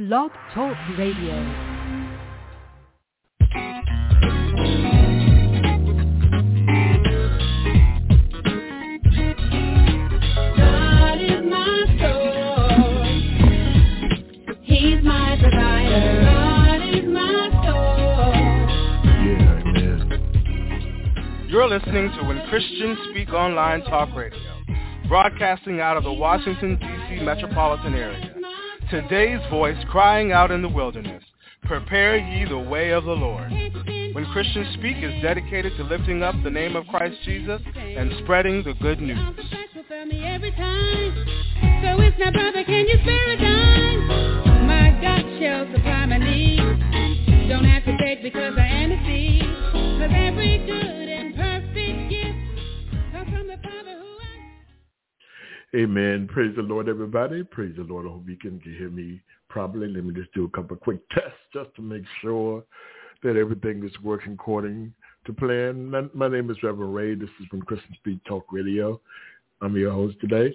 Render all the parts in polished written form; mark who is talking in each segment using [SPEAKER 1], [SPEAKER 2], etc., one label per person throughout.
[SPEAKER 1] Blog Talk Radio.
[SPEAKER 2] You're listening to When Christians Speak Online Talk Radio, broadcasting out of the Washington, D.C. metropolitan area. Today's voice crying out in the wilderness, prepare ye the way of the Lord. When Christians Speak is dedicated to lifting up the name of Christ Jesus and spreading the good news. So it's now, brother, can you spare a dime? My God shall supply my needs. Don't have to beg because I am the seed. 'Cause every good and perfect gift comes from the Father who
[SPEAKER 3] Amen. Praise the Lord, everybody. Praise the Lord. I hope you can hear me properly. Let me just do a couple of quick tests just to make sure that everything is working according to plan. My name is Reverend Ray. This is from Christian Speak Talk Radio. I'm your host today.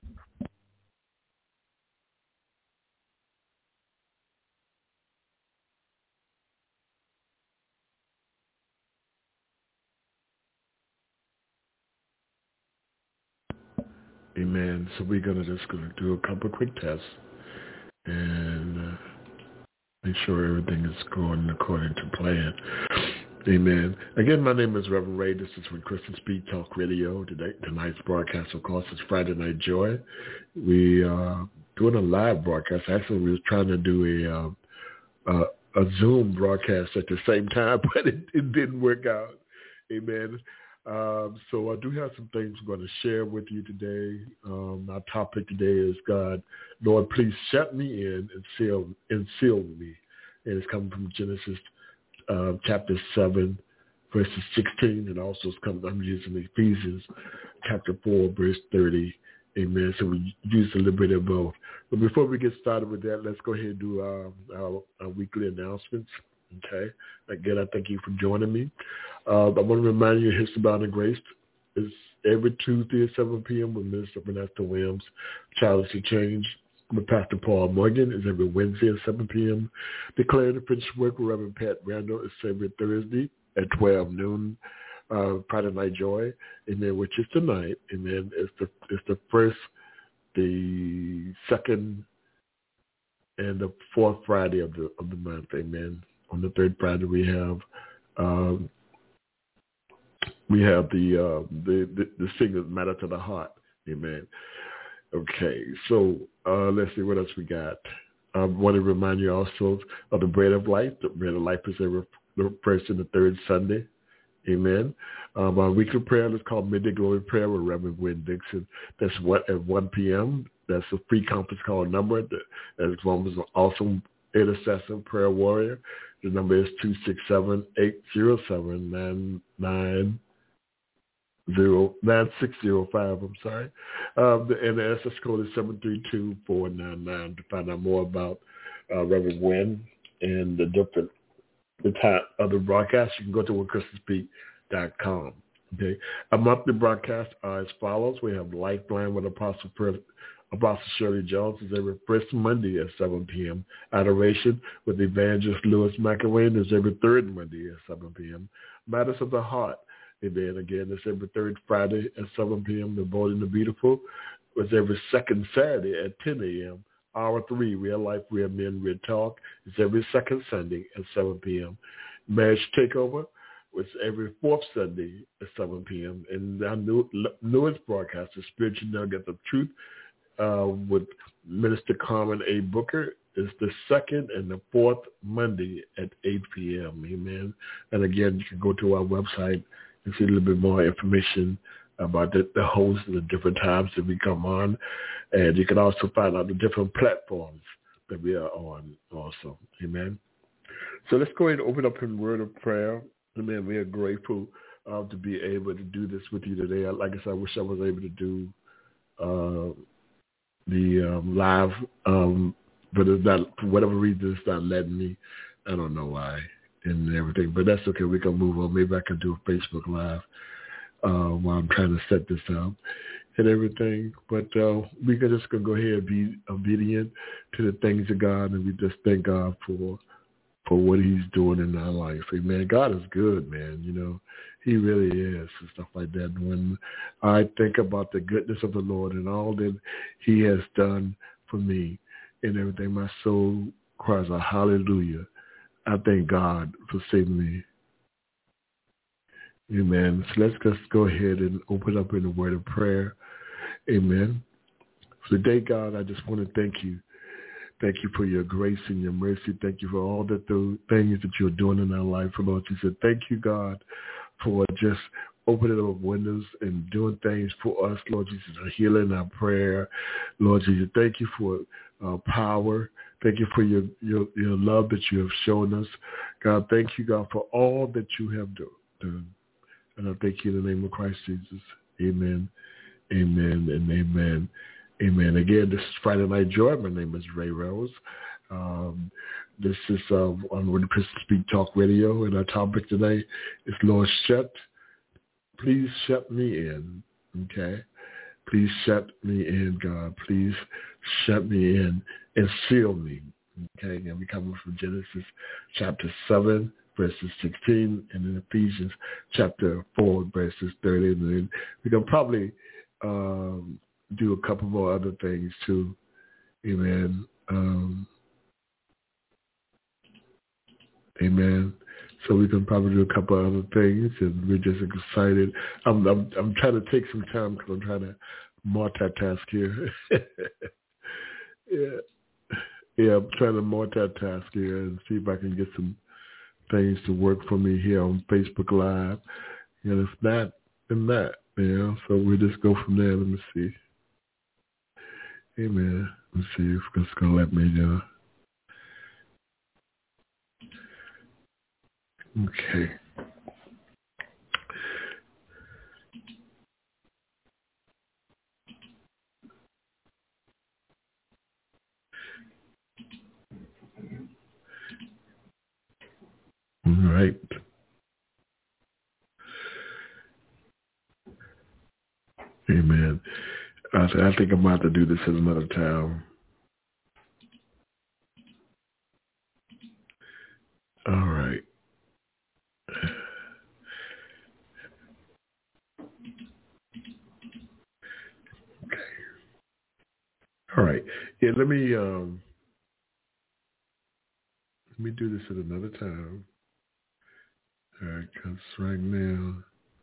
[SPEAKER 3] Amen. So we're gonna do a couple of quick tests and make sure everything is going according to plan. Amen. Again, my name is Reverend Ray. This is when Christian Speak Talk Radio. Tonight's broadcast, of course, is Friday Night Joy. We are doing a live broadcast. Actually, we was trying to do a Zoom broadcast at the same time, but it didn't work out. Amen. So I do have some things I'm going to share with you today. Our topic today is God, Lord, please shut me in and seal me. And it's coming from Genesis chapter 7, verses 16, and also I'm using Ephesians chapter 4, verse 30. Amen. So we use a little bit of both. But before we get started with that, let's go ahead and do our weekly announcements. Okay. Again, I thank you for joining me. I want to remind you, History Bound and Grace is every Tuesday at 7 p.m. with Minister Vanessa Williams. Challenge to Change with Pastor Paul Morgan is every Wednesday at 7 p.m. Declaring the Finished Work with Reverend Pat Randall is every Thursday at 12 noon. Friday Night Joy, amen, which is tonight, and then it's the first, the second, and the fourth Friday of the month, amen. On the third Friday we have the singers Matter to the Heart, amen. Okay, so let's see what else we got. I want to remind you also of the Bread of Life. The Bread of Life is every first and the third Sunday. Amen. Our weekly prayer is called Midday Glory Prayer with Reverend Gwen Dixon. That's at 1 p.m. That's a free conference call number. That's one was an awesome intercessor prayer warrior. The number is 267-807-9605. I'm sorry. And the SS code is 732-499 to find out more about Reverend Gwen and the time of the broadcast. You can go to whenchristianspeak.com. Okay. Our monthly broadcasts are as follows. We have Lifeline with Apostle Shirley Jones is every first Monday at 7 p.m. Adoration with Evangelist Louis McElwain is every third Monday at 7 p.m. Matters of the Heart, amen, again, it's every third Friday at 7 p.m. The Bold and the Beautiful was every second Saturday at 10 a.m. Hour 3, Real Life, Real Men, Real Talk, is every second Sunday at 7 p.m. Marriage Takeover was every fourth Sunday at 7 p.m. And our newest broadcast is Spiritual Nuggets of Truth with Minister Carmen A. Booker is the second and the fourth Monday at 8 p.m. Amen. And again, you can go to our website and see a little bit more information about the hosts and the different times that we come on. And you can also find out the different platforms that we are on also. Amen. So let's go ahead and open up in word of prayer. Amen. We are grateful to be able to do this with you today. Like I said, I wish I was able to do the live, but it's not, for whatever reason, it's not letting me. I don't know why and everything, but that's okay. We can move on. Maybe I can do a Facebook Live while I'm trying to set this up. and everything. But we can just gonna go ahead and be obedient to the things of God, and we just thank God for what he's doing in our life. Amen. God is good, man. You know, he really is, and stuff like that. When I think about the goodness of the Lord and all that he has done for me and everything, my soul cries out, hallelujah. I thank God for saving me. Amen. So let's just go ahead and open up in a word of prayer. Amen. So today, God, I just want to thank you. Thank you for your grace and your mercy. Thank you for all the things that you're doing in our life, Lord Jesus. Thank you, God, for just opening up windows and doing things for us, Lord Jesus, for healing our prayer. Lord Jesus, thank you for power. Thank you for your love that you have shown us. God, thank you, God, for all that you have done. And I thank you in the name of Christ Jesus. Amen, amen, and amen. Amen. Again, this is Friday Night Joy. My name is Ray Rose. This is on the Christian Speak Talk Radio, and our topic today is Lord, please shut me in. Okay? Please shut me in, God. Please shut me in and seal me. Okay? And we come from Genesis chapter 7, verses 16, and in Ephesians chapter 4, verses 30. And then we can probably do a couple more other things too. Amen. Amen. So we can probably do a couple of other things, and we're just excited. I'm trying to take some time because I'm trying to multitask here. Yeah, I'm trying to multitask here and see if I can get some things to work for me here on Facebook Live. And if not, then not. You know, so we'll just go from there. Let me see. Amen. Let's see if it's going to let me do. Okay. All right. Amen. I think I'm about to do this at another time. All right. Okay. All right. Yeah, let me do this at another time. All right, because right now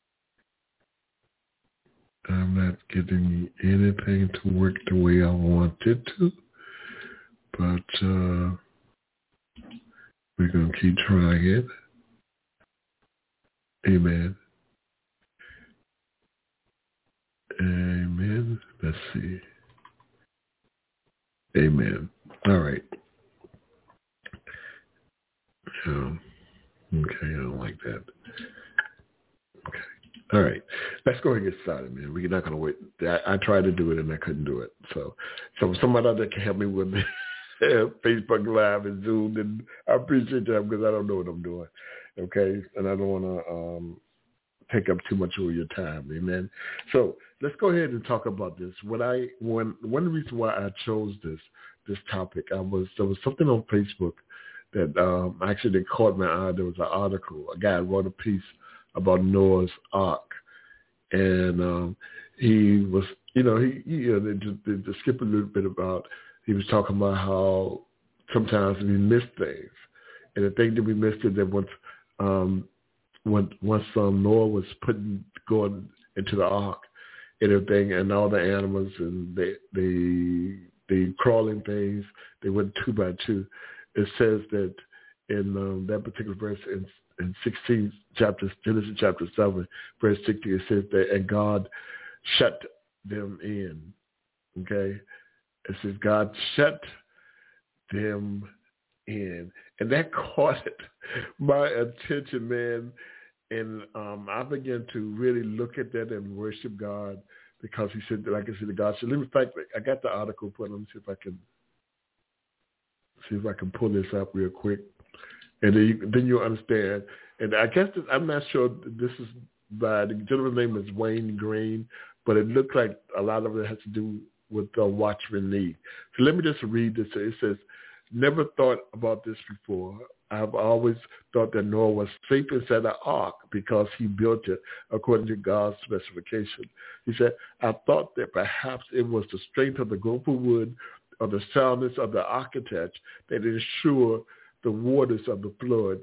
[SPEAKER 3] I'm not getting anything to work the way I want it to, but we're going to keep trying it. Amen. Amen. Let's see. Amen. All right. Okay, I don't like that. Okay. All right. Let's go ahead and get started, man. We're not going to wait. I tried to do it and I couldn't do it. So somebody out there can help me with Facebook Live and Zoom, and I appreciate that because I don't know what I'm doing. Okay? And I don't want to take up too much of your time. Amen. So let's go ahead and talk about this. One reason why I chose this topic, there was something on Facebook that actually caught my eye. There was an article. A guy wrote a piece about Noah's Ark, and he was, to skip a little bit about, he was talking about how sometimes we miss things, and the thing that we missed is that once Noah was going into the ark and everything, and all the animals and the crawling things, they went 2 by 2. It says that in that particular verse in 16 chapters, Genesis chapter 7, verse 16, it says that, and God shut them in. Okay? It says God shut them in. And that caught my attention, man. And I began to really look at that and worship God because he said, like I said, God said, in fact, I got the article put. Let me see if I can pull this up real quick. And then you'll understand. And I guess I'm not sure this is by, the gentleman's name is Wayne Green, but it looks like a lot of it has to do with the watchman need. So let me just read this. It says, never thought about this before. I've always thought that Noah was safe inside the ark because he built it according to God's specification. He said, I thought that perhaps it was the strength of the gopher wood or the soundness of the architect that ensured the waters of the flood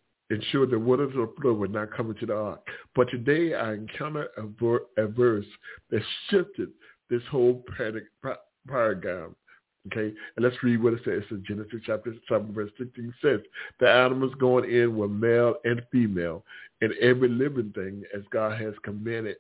[SPEAKER 3] would not come into the ark. But today I encountered a verse that shifted this whole paradigm. Okay, and let's read what it says. In Genesis chapter 7, verse 16 says, the animals going in were male and female, and every living thing as God has commanded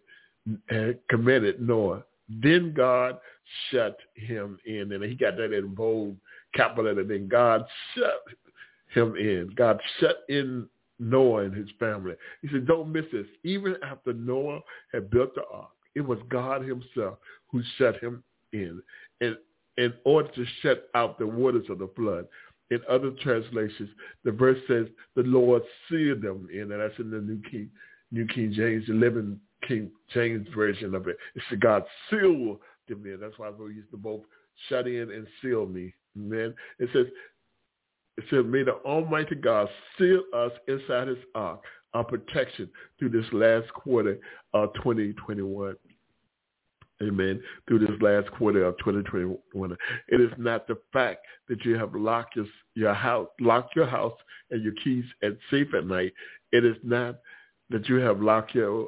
[SPEAKER 3] Noah. Then God shut him in. And he got that in bold capital letter. Then God shut him in. God shut in Noah and his family. He said, don't miss this. Even after Noah had built the ark, it was God himself who shut him in. And in order to shut out the waters of the flood. In other translations, the verse says the Lord sealed them in, and that's in the New King James, the Living King James version of it. It's God sealed them in. That's why we used to both shut in and seal me. Amen. It says, may the Almighty God seal us inside his ark, our protection through this last quarter of 2021. Amen. Through this last quarter of 2021. It is not the fact that you have locked your house and your keys safe at night. It is not that you have locked you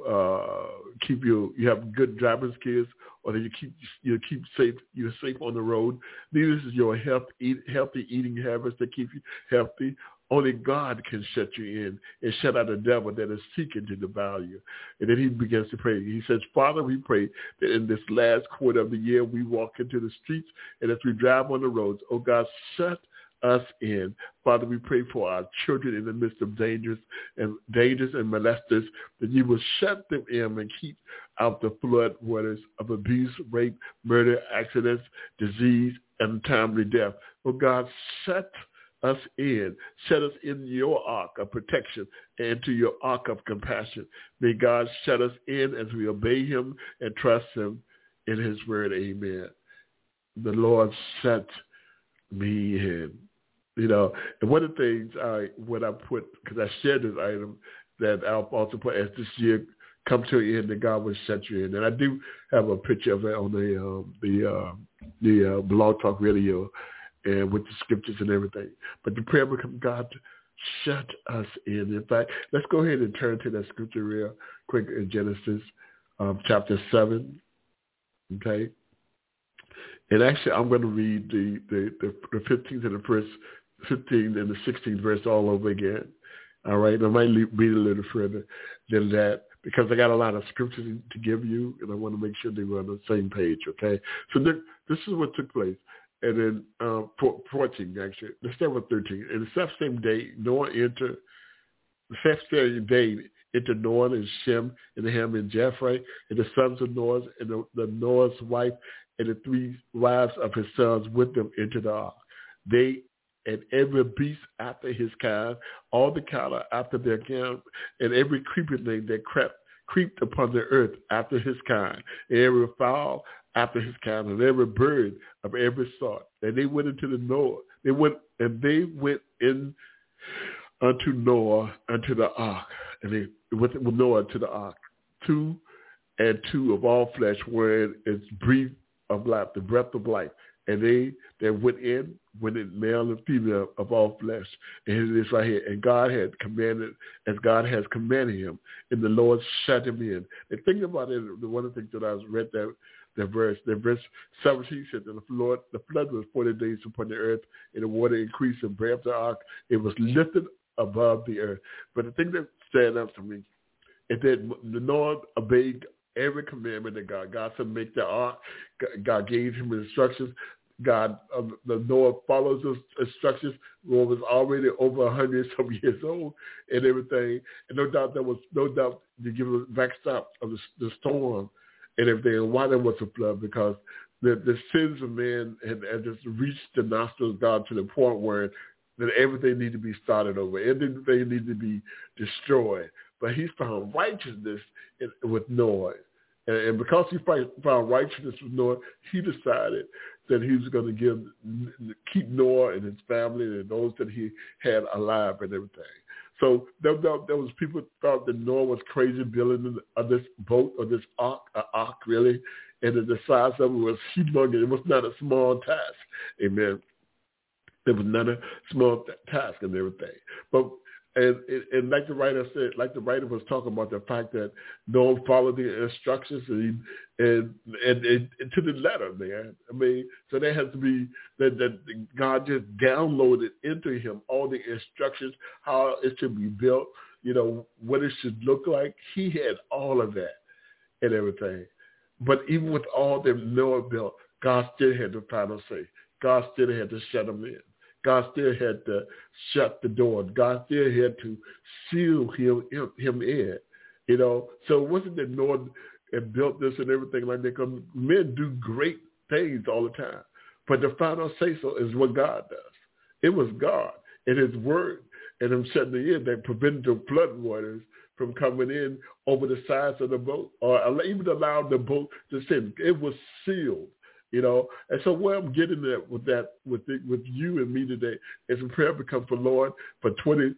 [SPEAKER 3] have good driving skills, or that you're safe on the road. Neither is your healthy eating habits that keep you healthy. Only God can shut you in and shut out the devil that is seeking to devour you. And then he begins to pray. He says, Father, we pray that in this last quarter of the year, we walk into the streets, and as we drive on the roads, oh God, shut us in. Father, we pray for our children in the midst of dangers and molesters, that you will shut them in and keep out the flood waters of abuse, rape, murder, accidents, disease, and timely death. Oh God, shut us in your ark of protection and to your ark of compassion. May God shut us in as we obey him and trust him in his word. Amen. The Lord shut me in. You know, and one of the things I put, because I shared this item, that I'll also put as this year come to an end, that God will shut you in. And I do have a picture of it on the Blog Talk Radio, and with the scriptures and everything. But the prayer becomes, God, shut us in. In fact, let's go ahead and turn to that scripture real quick in Genesis chapter 7. Okay? And actually, I'm going to read the 15th and the first 15th and the 16th verse all over again. All right? I might read a little further than that, because I got a lot of scriptures to give you, and I want to make sure they were on the same page, okay? So this is what took place. And then 14, actually. Let's start with 13. And the self-same day, Noah entered Noah and Shem and Ham and Japheth, and the sons of Noah, and the Noah's wife, and the 3 wives of his sons with them into the ark. They and every beast after his kind, all the cattle after their kind, and every creeping thing that creeped upon the earth after his kind, and every fowl after his kind, and every bird of every sort. And they went into Noah. They went in unto Noah unto the ark. And they went with Noah to the ark. 2 and 2 of all flesh were in its breath of life, the breath of life. And they that went in male and female of all flesh. And it is right here. And God had commanded, as God has commanded him, and the Lord shut him in. And think about it, one of the things that I read that verse 17 said that the flood was 40 days upon the earth, and the water increased and braved the ark. It was lifted above the earth. But the thing that stand up to me is that the Lord obeyed every commandment that God said, make the ark. God gave him instructions. The Noah follows those instructions. Noah was already over 100-some years old and everything. And no doubt to give a backstop of the storm and everything. And why there was a flood? Because the sins of man had just reached the nostrils of God to the point where that everything needed to be started over. Everything needed to be destroyed. But he found righteousness with Noah. And because he found righteousness with Noah, he decided that he was going to keep Noah and his family and those that he had alive and everything. So there was people thought that Noah was crazy building this boat or this ark really, and the size of it was humongous. It was not a small task. Amen. It was not a small task and everything. But and like the writer said, like the writer was talking about the fact that Noah followed the instructions and to the letter, man. I mean, so there has to be that God just downloaded into him all the instructions, how it should be built, what it should look like. He had all of that and everything. But even with all that Noah built, God still had the final say. God still had to shut him in. God still had to shut the door. God still had to seal him in, So it wasn't that Noah had built this and everything like that. Because men do great things all the time. But the final say-so is what God does. It was God and his word and him shutting it in that prevented the flood waters from coming in over the sides of the boat or even allowed the boat to sink. It was sealed. And so where I'm getting at with you and me today is a prayer becomes for Lord for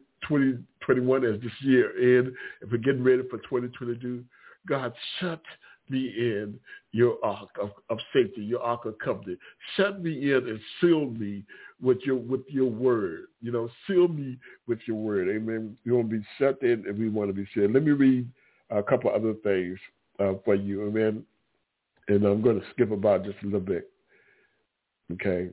[SPEAKER 3] 2021 as this year ends, if we're getting ready for 2022, God, shut me in your ark of safety, your ark of covenant. Shut me in and seal me with your word. Seal me with your word. Amen. We want to be shut in and we want to be sealed. Let me read a couple other things for you. Amen. And I'm going to skip about just a little bit. Okay.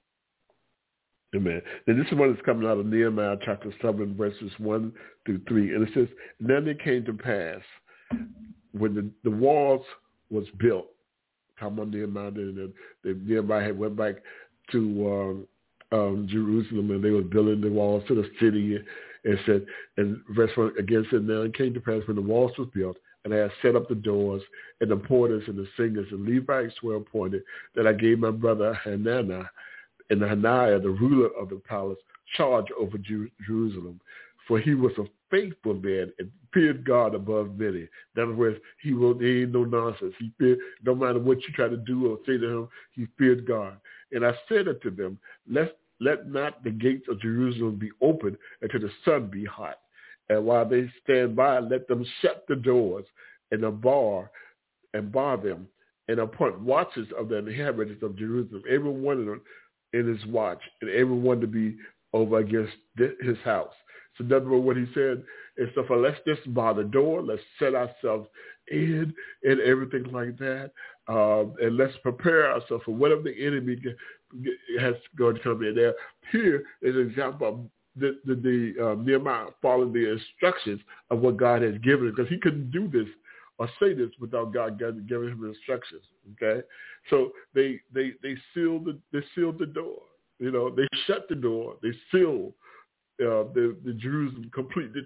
[SPEAKER 3] Amen. And this is one that's coming out of Nehemiah chapter 7, verses 1 through 3. And it says, and then it came to pass when the walls was built. Come on, Nehemiah. Nehemiah had went back to Jerusalem and they were building the walls to the city. And said, and verse 1 again said, now it came to pass when the walls was built, and I had set up the doors and the porters and the singers and Levites were appointed, that I gave my brother Hananiah and Hananiah, the ruler of the palace, charge over Jerusalem. For he was a faithful man and feared God above many. In other words, he ain't no nonsense. He feared, no matter what you try to do or say to him, he feared God. And I said unto them, let not the gates of Jerusalem be open until the sun be hot. And while they stand by, let them shut the doors and bar them, and appoint watches of the inhabitants of Jerusalem, every one of them in his watch, and everyone to be over against his house. So in other words, what he said is, so let's just bar the door, let's set ourselves in and everything like that, and let's prepare ourselves for whatever the enemy has going to come in there. Here is an example of the Nehemiah following the instructions of what God has given him, because he couldn't do this or say this without God giving him instructions. Okay, so they sealed the door. They shut the door. They sealed the Jerusalem completely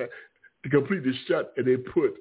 [SPEAKER 3] shut, and they put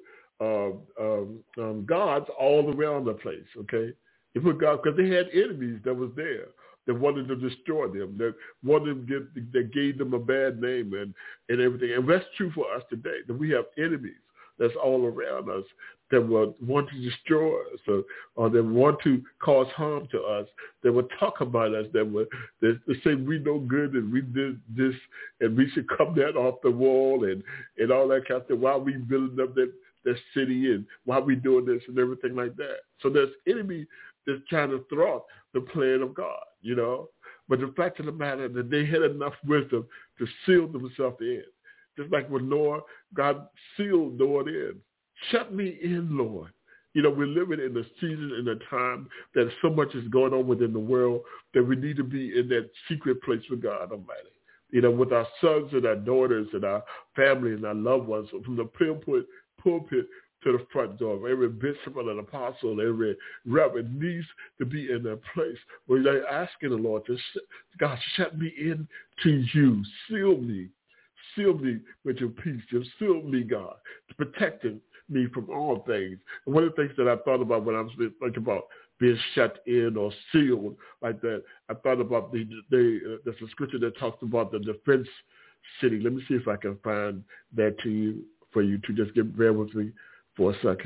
[SPEAKER 3] guards all around the place. Okay, they put guards because they had enemies that was there, that wanted to destroy them, that gave them a bad name and everything. And that's true for us today, that we have enemies that's all around us that will want to destroy us or that want to cause harm to us, that will talk about us, that say we no good and we did this and we should come down off the wall and all that kind of stuff. Why we building up that city and why we doing this and everything like that. So there's enemy that's trying to thwart the plan of God, But the fact of the matter is that they had enough wisdom to seal themselves in. Just like with Noah, God sealed Noah in. Shut me in, Lord. We're living in a season and a time that so much is going on within the world that we need to be in that secret place with God Almighty. With our sons and our daughters and our family and our loved ones, from the pulpit to the front door. Every bishop and an apostle, every reverend needs to be in that place where they're asking the Lord to, God, shut me in to you. Seal me with your peace. Just seal me, God, protecting me from all things. And one of the things that I thought about when I was thinking about being shut in or sealed like that, I thought about there's a scripture that talks about the defense city. Let me see if I can find that for you to just bear with me for a second.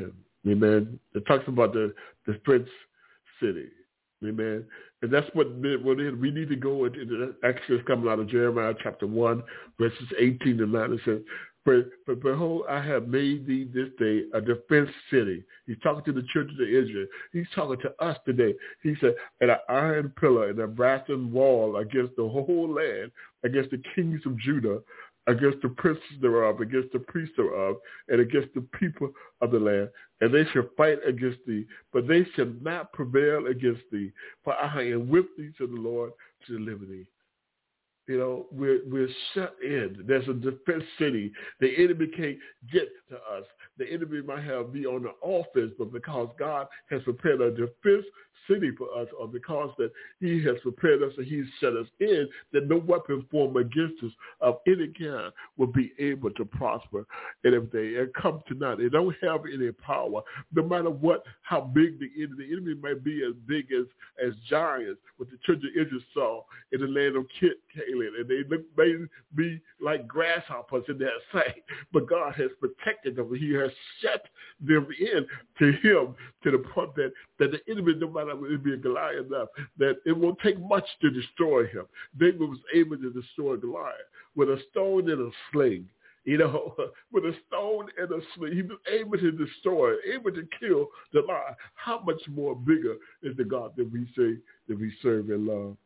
[SPEAKER 3] Amen. It talks about the Prince City. Amen. And that's what we need to go into. The Exodus coming out of Jeremiah chapter 1, verses 18 to 9. It says, but behold, I have made thee this day a defense city. He's talking to the children of Israel. He's talking to us today. He said, and an iron pillar and a brazen wall against the whole land, against the kings of Judah, against the princes thereof, against the priests thereof, and against the people of the land. And they shall fight against thee, but they shall not prevail against thee. For I am with thee, to the Lord, to deliver thee. You know, we're shut in. There's a defense city. The enemy can't get to us. The enemy might have be on the offense, but because God has prepared a defense city for us, or because that he has prepared us and he's shut us in, that no weapon formed against us of any kind will be able to prosper. And if they come to naught, they don't have any power, no matter how big the enemy might be, as big as giants, what the children of Israel saw in the land of Canaan, and they may be like grasshoppers in that sight, but God has protected them. He has shut them in to him, to the point that the enemy, no matter if it be a Goliath enough, that it won't take much to destroy him. David was able to destroy Goliath with a stone and a sling. You know, with a stone and a sling, he was able to destroy, able to kill the lion. How much more bigger is the God that we say that we serve and love?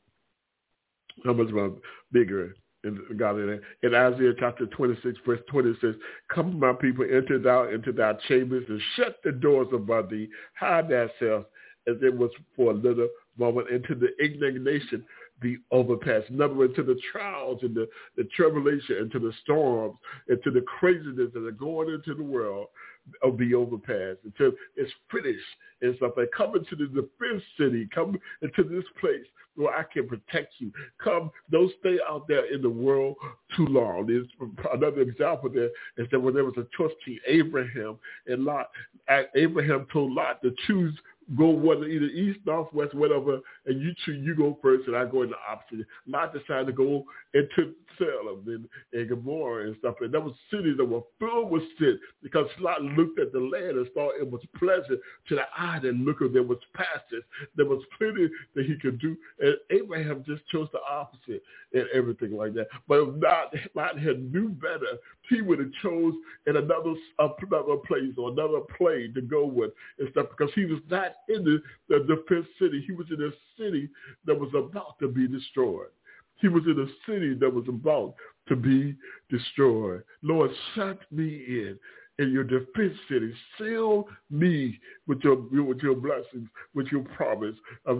[SPEAKER 3] How much more bigger is God in it? In Isaiah chapter 26, verse 20 says, come, my people, enter thou into thy chambers and shut the doors above thee, hide thyself, as it was for a little moment, into the indignation be overpassed. In other words, to the trials and the tribulation and to the storms and to the craziness that are going into the world will be overpassed until it's finished and stuff. And come into the defense city, come into this place where I can protect you. Come, don't stay out there in the world too long. There's another example there is that when there was a choice between Abraham and Lot, Abraham told Lot to choose, go either east, north, west, whatever, and you go first and I go in the opposite. Lot decided to go into Salem and Gomorrah and stuff. And there was cities that were filled with sin because Lot looked at the land and thought it was pleasant to the eye that looked at. There was pastures. There was plenty that he could do. And Abraham just chose the opposite and everything like that. But if Lot had knew better, he would have chose in another place or another plane to go with and stuff, because he was not in the defense city. He was in a city that was about to be destroyed. He was in a city that was about to be destroyed. Lord, shut me in your defense city. Seal me with your blessings, with your promise of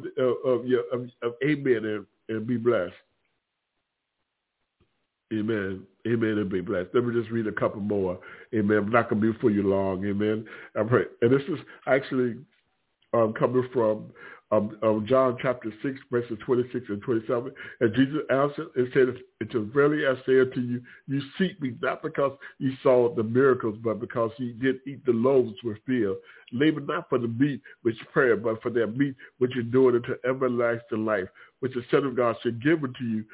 [SPEAKER 3] amen, and be blessed. Amen. Amen, and be blessed. Let me just read a couple more. Amen. I'm not going to be for you long. Amen. I pray. And this is actually coming from John chapter 6, verses 26 and 27. And Jesus answered and said, "It is verily I say unto you, you seek me not because you saw the miracles, but because ye did eat the loaves which filled. Labor not for the meat which perish, but for that meat which endureth unto everlasting life, which the Son of God should give unto you.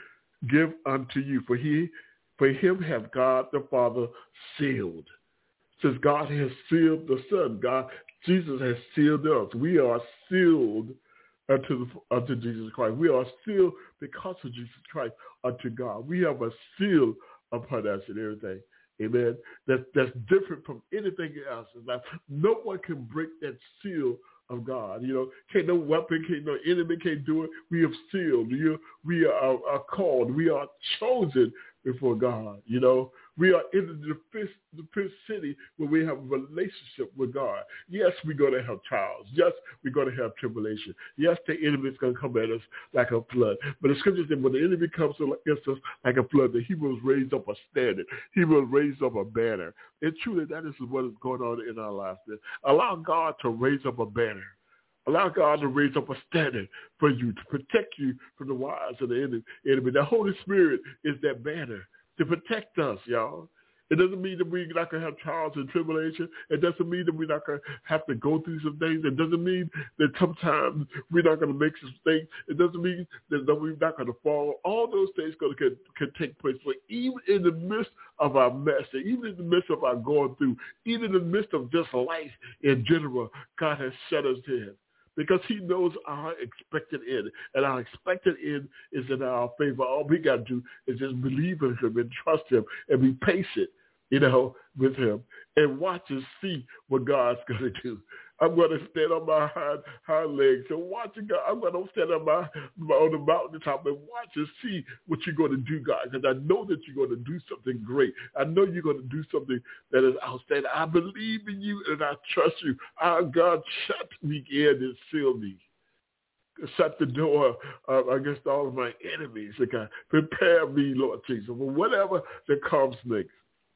[SPEAKER 3] For him hath God the Father sealed." Since God has sealed the Son, Jesus has sealed us. We are sealed unto Jesus Christ. We are sealed because of Jesus Christ unto God. We have a seal upon us and everything. Amen. That's different from anything else. Like, no one can break that seal of God. You know, can't no weapon, can't no enemy can't do it. We have sealed. We are called. We are chosen before God. You know, we are in the defense city where we have a relationship with God. Yes, we're going to have trials. Yes, we're going to have tribulation. Yes, the enemy is going to come at us like a flood. But the scripture says when the enemy comes against us like a flood, that he will raise up a standard. He will raise up a banner. And truly, that is what is going on in our lives. Allow God to raise up a banner. Allow God to raise up a standard for you, to protect you from the wiles of the enemy. The Holy Spirit is that banner to protect us, y'all. It doesn't mean that we're not going to have trials and tribulation. It doesn't mean that we're not going to have to go through some things. It doesn't mean that sometimes we're not going to make some mistakes. It doesn't mean that we're not going to fall. All those things can take place. But even in the midst of our mess, even in the midst of our going through, even in the midst of just life in general, God has set us in. Because he knows our expected end. And our expected end is in our favor. All we got to do is just believe in him and trust him and be patient, with him. And watch and see what God's going to do. I'm going to stand on my hind legs and watch God. I'm going to stand on the mountaintop and watch and see what you're going to do, God. Because I know that you're going to do something great. I know you're going to do something that is outstanding. I believe in you and I trust you. Our God, shut me in and seal me. Shut the door against all of my enemies. God, prepare me, Lord Jesus, for whatever that comes next.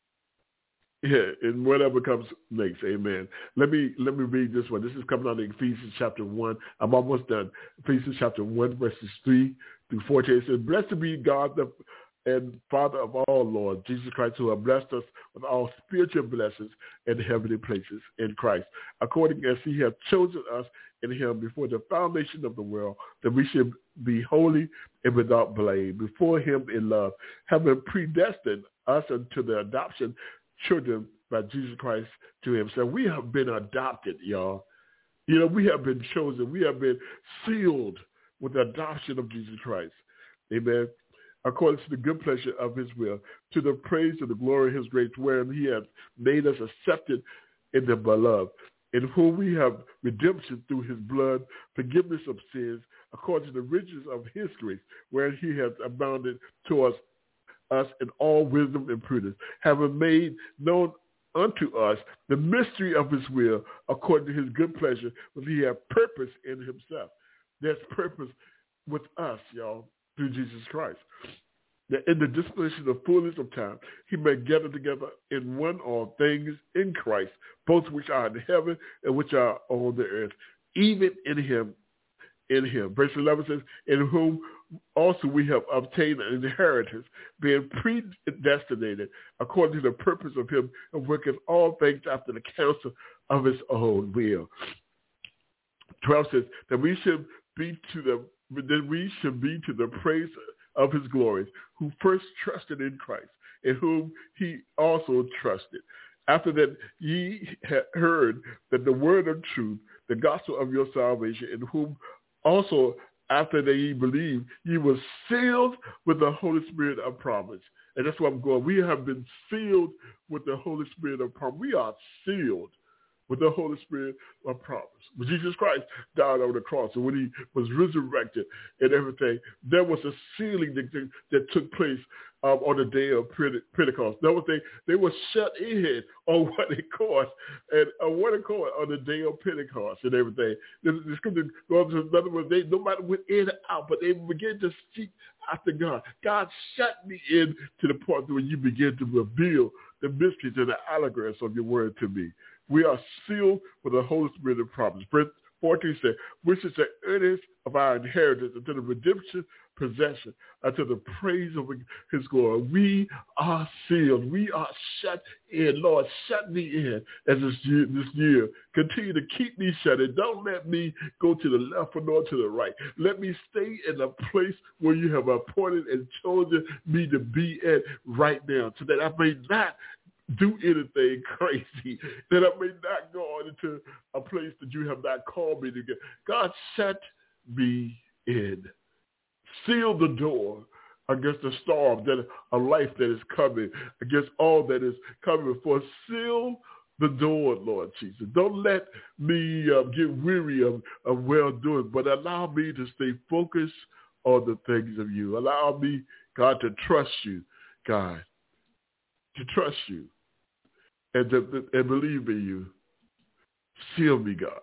[SPEAKER 3] Yeah, and whatever comes next, amen. Let me read this one. This is coming out of Ephesians chapter 1. I'm almost done. Ephesians chapter 1, verses 3 through 14. It says, blessed be God and Father of all, Lord Jesus Christ, who have blessed us with all spiritual blessings in heavenly places in Christ, according as he hath chosen us in him before the foundation of the world, that we should be holy and without blame before him in love, having predestined us unto the adoption children by Jesus Christ to himself. We have been adopted, y'all. We have been chosen. We have been sealed with the adoption of Jesus Christ. Amen. According to the good pleasure of his will, to the praise of the glory of his grace, wherein he has made us accepted in the beloved, in whom we have redemption through his blood, forgiveness of sins, according to the riches of his grace, wherein he has abounded towards us in all wisdom and prudence, having made known unto us the mystery of his will, according to his good pleasure, which he hath purpose in himself. There's purpose with us, y'all, through Jesus Christ. That in the disposition of fullness of time, he may gather together in one all things in Christ, both which are in heaven and which are on the earth, even in him. Verse 11 says, in whom also we have obtained an inheritance, being predestinated according to the purpose of him, and worketh all things after the counsel of his own will. 12 says that we should be to the praise of his glory, who first trusted in Christ, in whom he also trusted. After that ye had heard that the word of truth, the gospel of your salvation, in whom also after that ye believed, ye were sealed with the Holy Spirit of promise. And that's where I'm going. We have been sealed with the Holy Spirit of promise. We are sealed with the Holy Spirit of promise. When Jesus Christ died on the cross, and when he was resurrected and everything, there was a sealing that took place on the day of Pentecost. They were shut in on one accord, on the day of Pentecost and everything. The scripture goes, in other words, nobody went in or out, but they began to seek after God. God shut me in to the point where you begin to reveal the mysteries and the allegories of your word to me. We are sealed with the Holy Spirit of promise. Verse 14 said, which is the earnest of our inheritance unto the redemption possession, unto the praise of his glory. We are sealed. We are shut in. Lord, shut me in as this year. Continue to keep me shut in. Don't let me go to the left or nor to the right. Let me stay in the place where you have appointed and chosen me to be at right now, so that I may not do anything crazy, that I may not go on into a place that you have not called me to get. God, shut me in. Seal the door against the storm of life that is coming, against all that is coming before. Seal the door, Lord Jesus. Don't let me get weary of well-doing, but allow me to stay focused on the things of you. Allow me, God, to trust you, God, to trust you and believe in you. Seal me, God.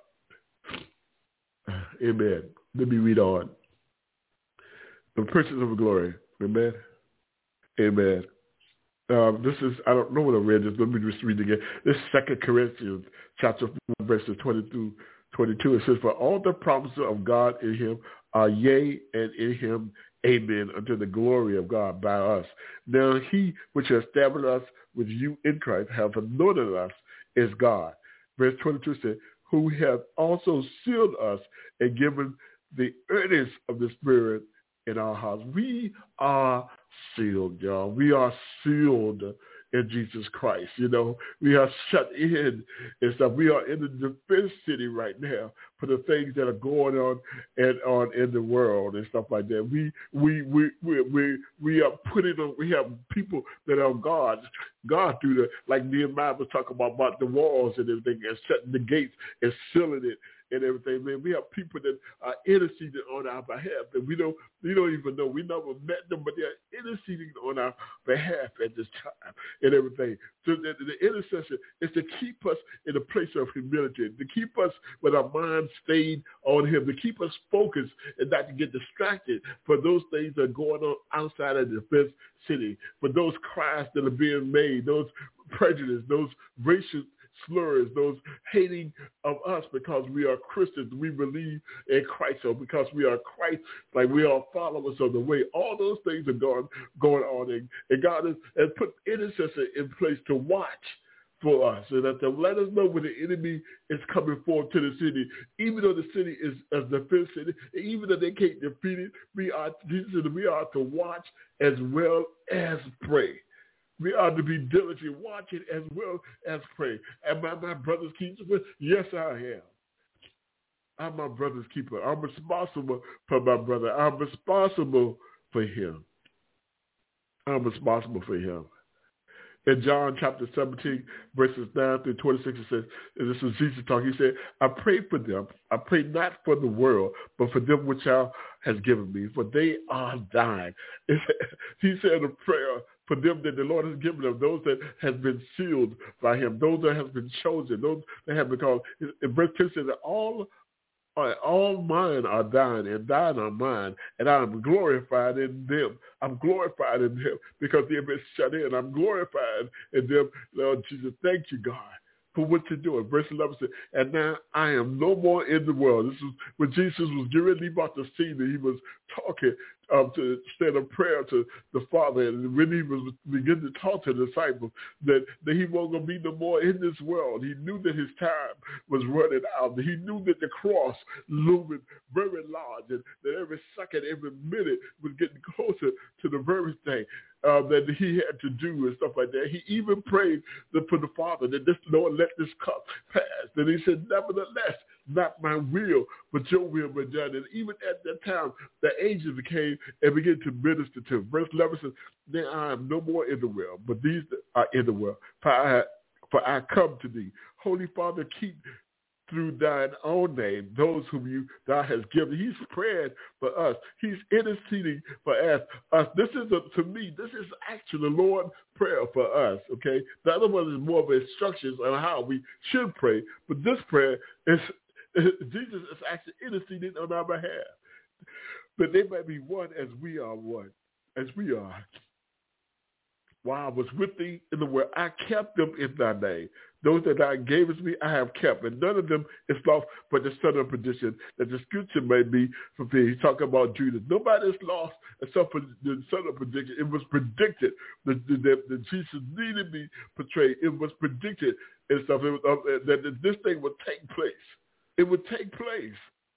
[SPEAKER 3] Amen. Let me read on. The Princes of Glory. Amen. Amen. This is, I don't know what I read this. Let me just read it again. This is 2 Corinthians chapter 4, verses 20 through 22. It says, for all the promises of God in him are yea, and in him Amen, unto the glory of God by us. Now he which has established us with you in Christ hath anointed us as God. Verse 22 said, who hath also sealed us and given the earnest of the Spirit in our hearts. We are sealed, y'all. We are sealed in Jesus Christ. You know, we are shut in and stuff. We are in the defense city right now for the things that are going on in the world and stuff like that. We are putting on. We have people that are God through the, like Nehemiah was talking about the walls and everything, and shutting the gates and sealing it and everything. Man, we have people that are interceding on our behalf that we don't even know. We never met them, but they're interceding on our behalf at this time and everything. So the intercession is to keep us in a place of humility, to keep us with our minds stayed on him, to keep us focused and not to get distracted for those things that are going on outside of the defense city, for those cries that are being made, those prejudice, those racial slurs, those hating of us because we are Christians, we believe in Christ, or because we are Christ, like we are followers of the way. All those things are going on, and God has put intercessor in place to watch for us, and to let us know when the enemy is coming forward to the city, even though the city is a defense city, even though they can't defeat it, we are to watch as well as pray. We are to be diligent, watching as well as pray. Am I my brother's keeper? Yes, I am. I'm my brother's keeper. I'm responsible for my brother. I'm responsible for him. I'm responsible for him. In John chapter 17, verses 9 through 26, it says, and this is Jesus talking, he said, I pray for them. I pray not for the world, but for them which thou hast given me, for they are thine. He said a prayer for them that the Lord has given them, those that have been sealed by him, those that have been chosen, those that have been called. In verse 10 says that all mine are thine, and thine are mine, and I am glorified in them. I'm glorified in them because they have been shut in. I'm glorified in them, Lord Jesus. Thank you, God, for what you're doing. Verse 11 says, and now I am no more in the world. This is when Jesus was getting ready about the scene that he was talking to stand a prayer to the Father, and when he was beginning to talk to the disciples, that he wasn't going to be no more in this world. He knew that his time was running out. He knew that the cross looming very large, and that every second, every minute was getting closer to the very thing that he had to do and stuff like that. He even prayed for the Father that this Lord let this cup pass. Then he said, nevertheless, not my will, but your will be done. And even at that time, the angels came and began to minister to him. Verse 11 says, then I am no more in the world, but these are in the world. For I come to thee. Holy Father, keep through thine own name those whom thou hast given. He's praying for us. He's interceding for us. This is, to me, this is actually the Lord's prayer for us, okay? The other one is more of instructions on how we should pray, but this prayer is, Jesus is actually interceding on our behalf. That they might be one as we are one, as we are. While I was with thee in the world, I kept them in thy name. Those that thou gavest me, I have kept, and none of them is lost but the son of perdition, that the scripture may be fulfilled. He's talking about Judas. Nobody is lost except for the son of perdition. It was predicted that Jesus needed to be portrayed. It was predicted and stuff that this thing would take place. It would take place.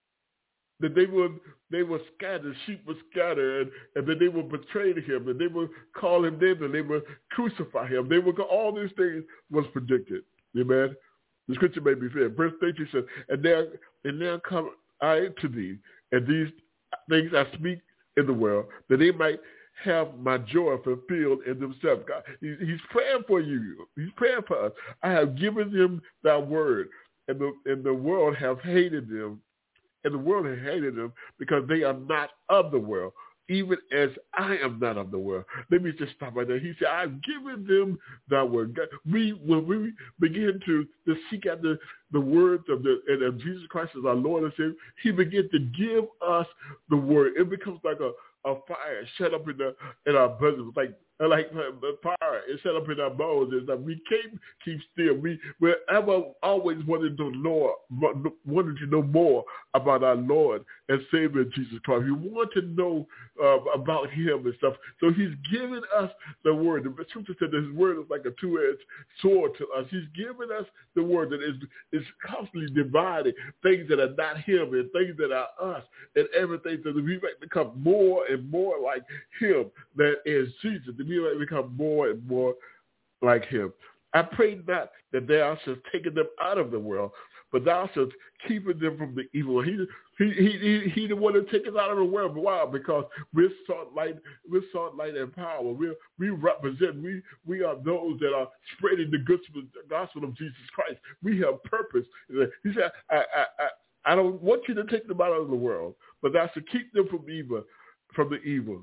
[SPEAKER 3] That they were scattered, sheep were scattered, and that they would betray him, and they would call him dead, and they would crucify him. All these things was predicted. Amen. The scripture may be fair. Verse 13 says, and now come I to thee, and these things I speak in the world, that they might have my joy fulfilled in themselves. God, he's praying for you. He's praying for us. I have given them thy word, and the world have hated them. And the world has hated them because they are not of the world, even as I am not of the world. Let me just stop right there. He said, I've given them thy word. When we begin to seek after the words of Jesus Christ as our Lord and Savior, he begins to give us the word. It becomes like a fire shut up in our bosoms, like like fire is set up in our bones. It's like we can't keep still. We're always wanted to know more about our Lord and Savior Jesus Christ. We want to know about Him and stuff. So He's given us the Word. The Scripture said that His Word is like a two-edged sword to us. He's given us the Word that is constantly dividing things that are not Him and things that are us and everything, so that we might become more and more like Him that is Jesus. That we might become more and more like Him. I pray not that thou shalt take them out of the world, but thou shalt keep them from the evil. He the one that takes us out of the world. Why? Because we're salt, light, and power. We represent. We are those that are spreading the gospel of Jesus Christ. We have purpose. He said, I don't want you to take them out of the world, but thou shalt keep them from the evil.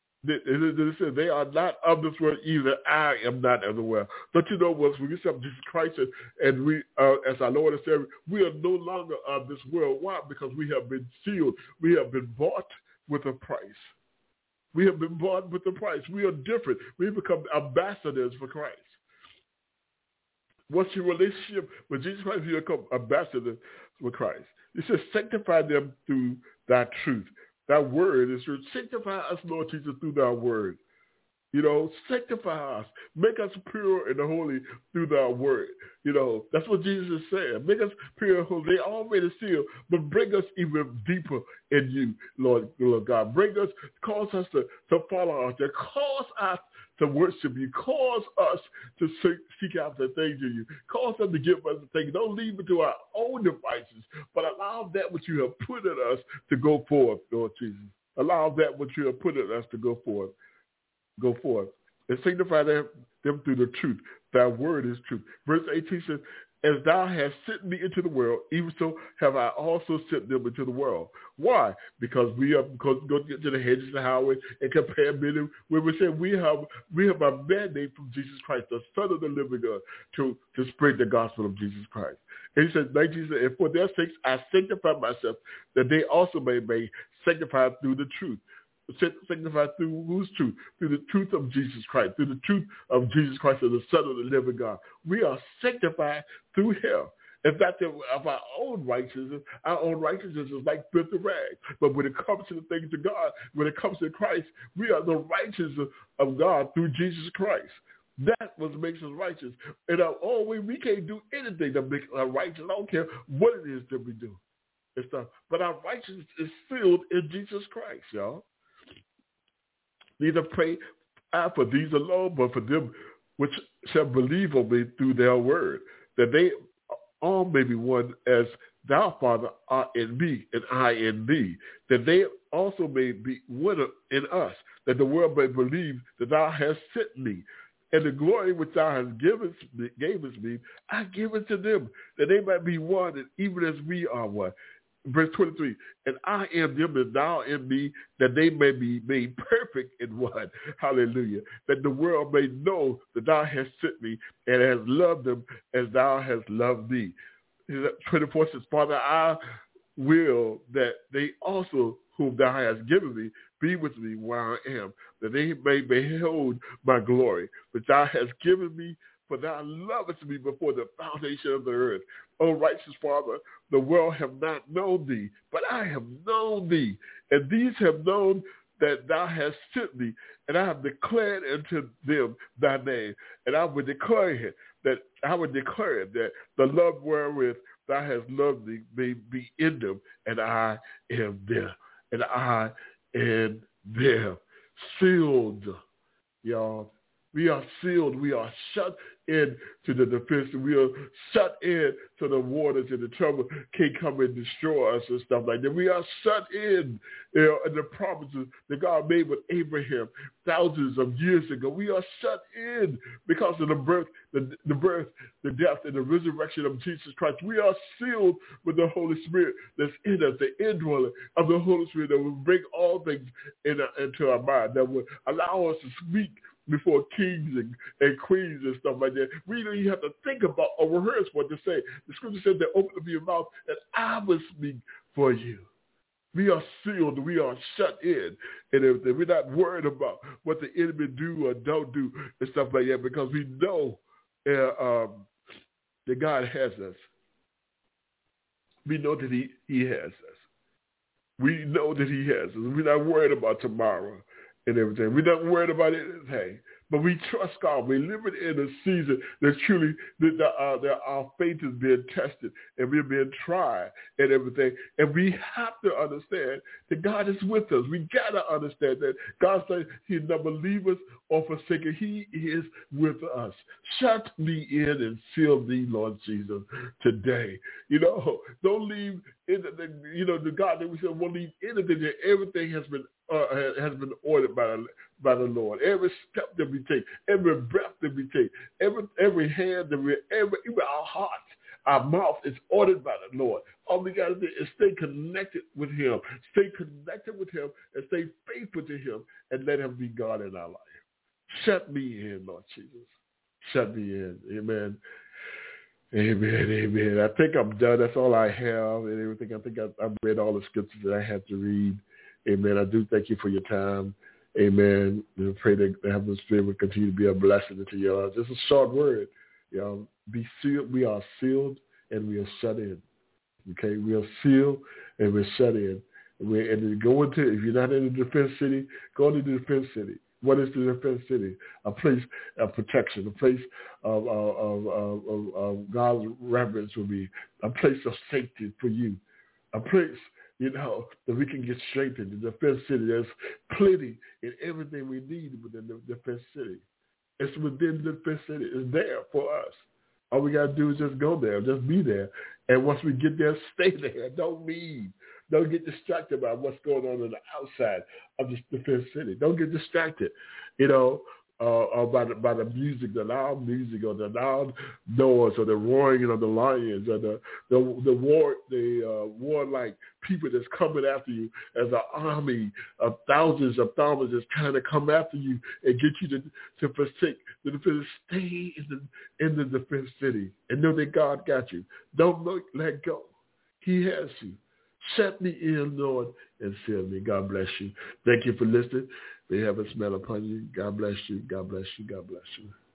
[SPEAKER 3] They are not of this world either. I am not of the world. But you know what? When we accept Jesus Christ and we, as our Lord and Savior, we are no longer of this world. Why? Because we have been sealed. We have been bought with a price. We have been bought with a price. We are different. We become ambassadors for Christ. What's your relationship with Jesus Christ? You become ambassadors for Christ. It says, sanctify them through thy truth. Thy word is true. Sanctify us, Lord Jesus, through thy word. You know, sanctify us. Make us pure and holy through thy word. You know, that's what Jesus is saying. Make us pure and holy. They already sealed, but bring us even deeper in you, Lord God. Bring us, cause us to follow us. Cause us to worship you. Cause us to seek after things in you. Cause us to give us the things. Don't leave it to our own devices, but allow that which you have put in us to go forth, Lord Jesus. Allow that which you have put in us to go forth. Go forth. And sanctify them through the truth. Thy word is truth. Verse 18 says, as thou hast sent me into the world, even so have I also sent them into the world. Why? Because we go get to the hedges and highways and compare men. Where we say we have a mandate from Jesus Christ, the Son of the living God, to spread the gospel of Jesus Christ. And he says, like Jesus said, and for their sakes I sanctify myself, that they also may be sanctified through the truth. Sanctified through whose truth? Through the truth of Jesus Christ, through the truth of Jesus Christ as the Son of the living God. We are sanctified through Him. In fact, of our own righteousness is like filthy rags. But when it comes to the things of God, when it comes to Christ, we are the righteousness of God through Jesus Christ. That what makes us righteous. In our own way, we can't do anything to make us righteous. I don't care what it is that we do. And stuff. But our righteousness is sealed in Jesus Christ, y'all. Neither pray I for these alone, but for them which shall believe on me through their word, that they all may be one as thou, Father, art in me, and I in thee, that they also may be one in us, that the world may believe that thou hast sent me. And the glory which thou hast given me, I give it to them, that they might be one, and even as we are one. Verse 23, and I am them and thou in me, that they may be made perfect in one. Hallelujah. That the world may know that thou hast sent me and hast loved them as thou hast loved me. 24 says, Father, I will that they also, whom thou hast given me, be with me where I am, that they may behold my glory, which thou hast given me, for thou lovest me before the foundation of the earth. O righteous Father, the world have not known thee, but I have known thee. And these have known that thou hast sent me, and I have declared unto them thy name. And I would declare it, that the love wherewith thou hast loved me may be in them, and I am there. And I am there. Sealed, y'all. We are sealed. We are shut in to the defense. We are shut in to the waters, and the trouble can't come and destroy us and stuff like that. We are shut in, in the promises that God made with Abraham thousands of years ago. We are shut in because of the birth, the death, and the resurrection of Jesus Christ. We are sealed with the Holy Spirit that's in us, the indwelling of the Holy Spirit that will bring all things into our mind, that will allow us to speak before kings and queens and stuff like that. We don't even have to think about or rehearse what to say. The scripture says that open up your mouth and I will speak for you. We are sealed. We are shut in and everything. We're not worried about what the enemy do or don't do and stuff like that because we know that God has us. We know that he has us. We know that he has us. We're not worried about tomorrow and everything. We're not worried about anything. But we trust God. We're living in a season that truly that our faith is being tested and we're being tried and everything. And we have to understand that God is with us. We got to understand that God says he'll never leave us or forsake us. He is with us. Shut me in and seal thee, Lord Jesus, today. Don't leave in the God that we said won't leave anything. That everything has been ordered by the Lord. Every step that we take, every breath that we take, every hand that even our hearts, our mouth is ordered by the Lord. All we got to do is stay connected with him. Stay connected with him and stay faithful to him and let him be God in our life. Shut me in, Lord Jesus. Shut me in. Amen. Amen, amen. I think I'm done. That's all I have and everything. I think I've read all the scriptures that I had to read. Amen. I do thank you for your time. Amen. And I pray that the Heavenly Spirit will continue to be a blessing into your lives. Just a short word. Be sealed. We are sealed and we are shut in. Okay? We are sealed and we're shut in. And if you're not in the defense city, go into the defense city. What is the defense city? A place of protection, a place of God's reverence will be, a place of safety for you, a place, that we can get strengthened. In the defense city, there's plenty in everything we need within the defense city. It's within the defense city. It's there for us. All we got to do is just go there, just be there. And once we get there, stay there. Don't leave. Don't get distracted by what's going on the outside of the defense city. Don't get distracted, by the music, the loud music, or the loud noise, or the roaring of the lions, or the warlike people that's coming after you as an army of thousands that's trying to come after you and get you to forsake the defense. Stay in the defense city and know that God got you. Don't let go. He has you. Set me in, Lord, and seal me. God bless you. Thank you for listening. May heaven smell upon you. God bless you. God bless you. God bless you.